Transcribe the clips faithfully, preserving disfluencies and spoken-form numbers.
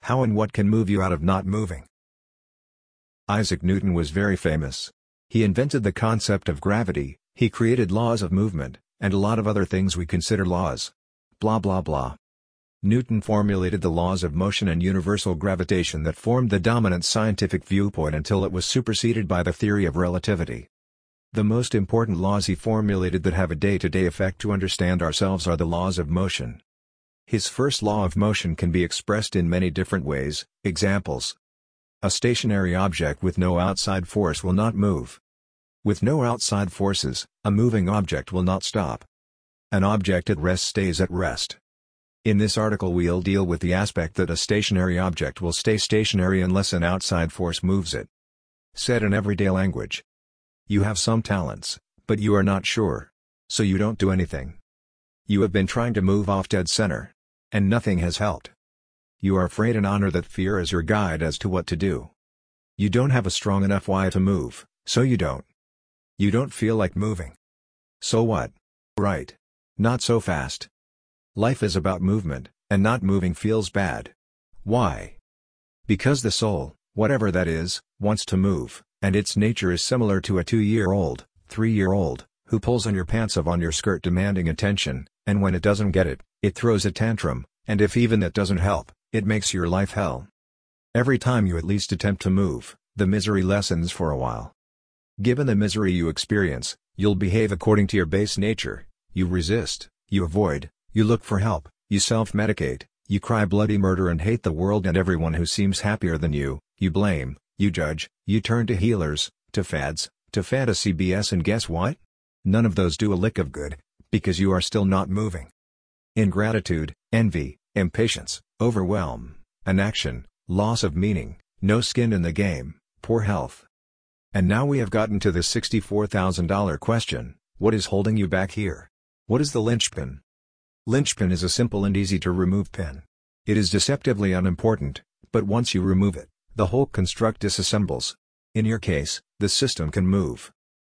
How and what can move you out of not moving? Isaac Newton was very famous. He invented the concept of gravity, he created laws of movement, and a lot of other things we consider laws. Blah blah blah. Newton formulated the laws of motion and universal gravitation that formed the dominant scientific viewpoint until it was superseded by the theory of relativity. The most important laws he formulated that have a day-to-day effect to understand ourselves are the laws of motion. His first law of motion can be expressed in many different ways. Examples. A stationary object with no outside force will not move. With no outside forces, a moving object will not stop. An object at rest stays at rest. In this article we'll deal with the aspect that a stationary object will stay stationary unless an outside force moves it. Said in everyday language. You have some talents, but you are not sure. So you don't do anything. You have been trying to move off dead center. And nothing has helped. You are afraid and honor that fear as your guide as to what to do. You don't have a strong enough why to move, so you don't. You don't feel like moving. So what? Right. Not so fast. Life is about movement, and not moving feels bad. Why? Because the soul, whatever that is, wants to move, and its nature is similar to a two-year-old, three-year-old, who pulls on your pants of on your skirt demanding attention, and when it doesn't get it, it throws a tantrum, and if even that doesn't help, it makes your life hell. Every time you at least attempt to move, the misery lessens for a while. Given the misery you experience, you'll behave according to your base nature, you resist, you avoid, you look for help, you self-medicate, you cry bloody murder and hate the world and everyone who seems happier than you, you blame, you judge, you turn to healers, to fads, to fantasy B S and guess what? None of those do a lick of good, because you are still not moving. Ingratitude, envy, impatience, overwhelm, inaction, loss of meaning, no skin in the game, poor health. And now we have gotten to the sixty-four thousand dollar question, what is holding you back here? What is the linchpin? Linchpin is a simple and easy to remove pin. It is deceptively unimportant, but once you remove it, the whole construct disassembles. In your case, the system can move.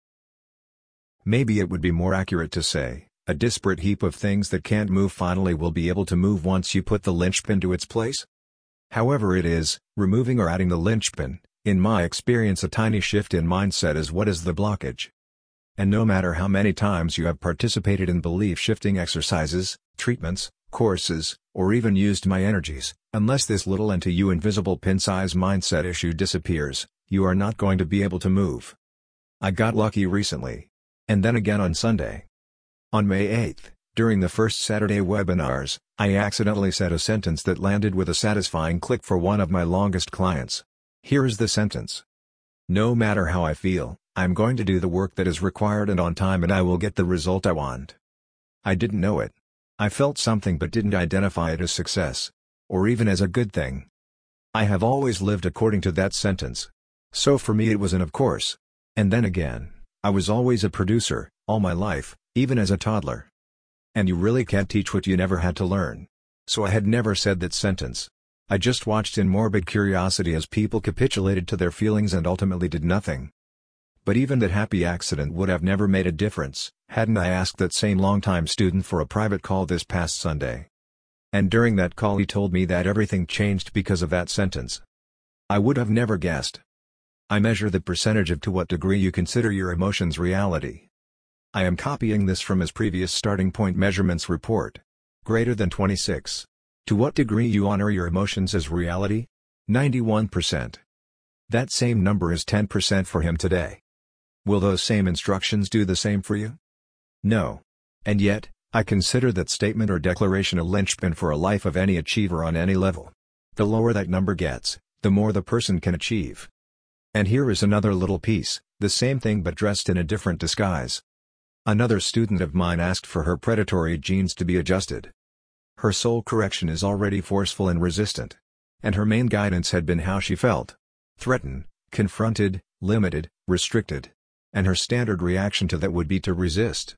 Maybe it would be more accurate to say, a disparate heap of things that can't move finally will be able to move once you put the linchpin to its place. However it is, removing or adding the linchpin, in my experience a tiny shift in mindset is what is the blockage. And no matter how many times you have participated in belief-shifting exercises, treatments, courses, or even used my energies, unless this little and to you invisible pin-size mindset issue disappears, you are not going to be able to move. I got lucky recently. And then again on Sunday. On May eighth, during the first Saturday webinars, I accidentally said a sentence that landed with a satisfying click for one of my longest clients. Here is the sentence. No matter how I feel, I'm going to do the work that is required and on time and I will get the result I want. I didn't know it. I felt something but didn't identify it as success. Or even as a good thing. I have always lived according to that sentence. So for me it was an of course. And then again, I was always a producer, all my life, even as a toddler. And you really can't teach what you never had to learn. So I had never said that sentence. I just watched in morbid curiosity as people capitulated to their feelings and ultimately did nothing. But even that happy accident would have never made a difference, hadn't I asked that same longtime student for a private call this past Sunday. And during that call he told me that everything changed because of that sentence. I would have never guessed. I measure the percentage of to what degree you consider your emotions reality. I am copying this from his previous starting point measurements report. Greater than twenty-six. To what degree you honor your emotions as reality? ninety-one percent. That same number is ten percent for him today. Will those same instructions do the same for you? No. And yet, I consider that statement or declaration a linchpin for a life of any achiever on any level. The lower that number gets, the more the person can achieve. And here is another little piece, the same thing but dressed in a different disguise. Another student of mine asked for her predatory genes to be adjusted. Her soul correction is already forceful and resistant. And her main guidance had been how she felt. Threatened, confronted, limited, restricted. And her standard reaction to that would be to resist.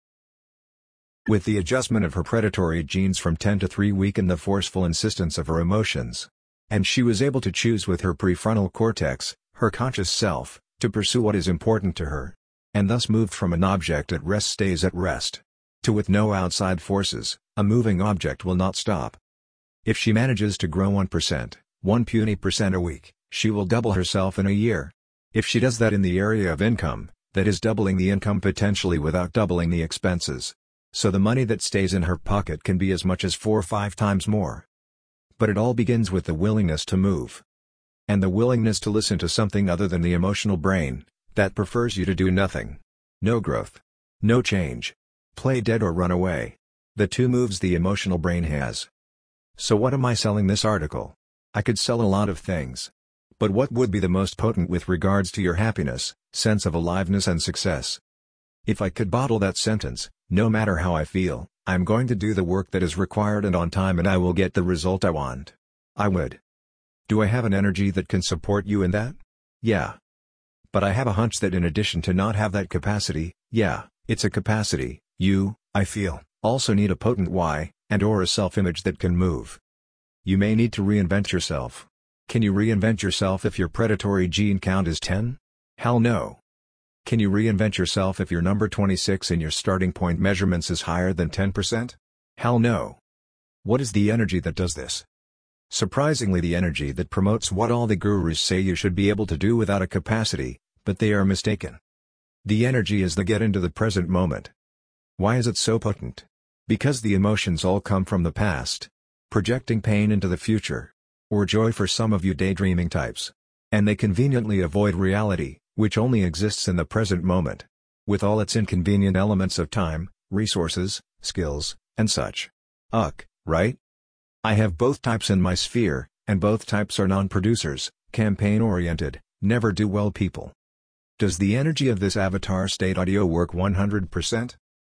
With the adjustment of her predatory genes from ten to three weakened the forceful insistence of her emotions. And she was able to choose with her prefrontal cortex, her conscious self, to pursue what is important to her. And thus moved from an object at rest stays at rest. To with no outside forces, a moving object will not stop. If she manages to grow one percent, one puny percent a week, she will double herself in a year. If she does that in the area of income, that is doubling the income potentially without doubling the expenses. So the money that stays in her pocket can be as much as four or five times more. But it all begins with the willingness to move. And the willingness to listen to something other than the emotional brain, that prefers you to do nothing. No growth. No change. Play dead or run away. The two moves the emotional brain has. So what am I selling this article? I could sell a lot of things. But what would be the most potent with regards to your happiness, sense of aliveness and success? If I could bottle that sentence, no matter how I feel, I'm going to do the work that is required and on time and I will get the result I want. I would. Do I have an energy that can support you in that? Yeah. But I have a hunch that in addition to not have that capacity, yeah, it's a capacity, you, I feel, also need a potent why, and or a self-image that can move. You may need to reinvent yourself. Can you reinvent yourself if your predatory gene count is ten? Hell no. Can you reinvent yourself if your number twenty-six in your starting point measurements is higher than ten percent? Hell no. What is the energy that does this? Surprisingly, the energy that promotes what all the gurus say you should be able to do without a capacity, but they are mistaken. The energy is the get into the present moment. Why is it so potent? Because the emotions all come from the past, projecting pain into the future. Or joy for some of you daydreaming types. And they conveniently avoid reality, which only exists in the present moment. With all its inconvenient elements of time, resources, skills, and such. Uck, right? I have both types in my sphere, and both types are non-producers, campaign-oriented, never-do-well people. Does the energy of this avatar state audio work one hundred percent?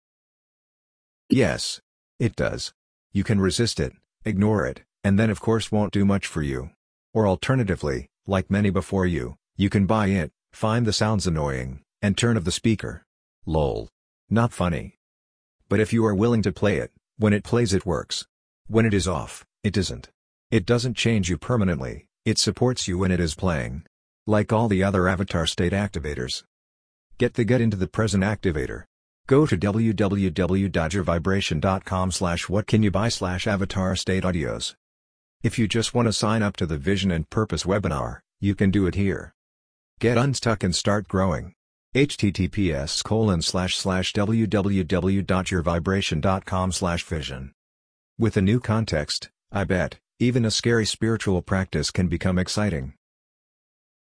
Yes. It does. You can resist it, ignore it, and then of course won't do much for you. Or alternatively, like many before you, you can buy it, find the sounds annoying, and turn off the speaker. Lol. Not funny. But if you are willing to play it, when it plays it works. When it is off, it doesn't. It doesn't change you permanently, it supports you when it is playing. Like all the other avatar state activators. Get the Get into the Present activator. Go to w w w dot your vibration dot com slash what can you buy slash avatar state audios. If you just want to sign up to the Vision and Purpose webinar, you can do it here. Get unstuck and start growing. H T T P S colon slash slash w w w dot your vibration dot com slash vision. With a new context, I bet, even a scary spiritual practice can become exciting.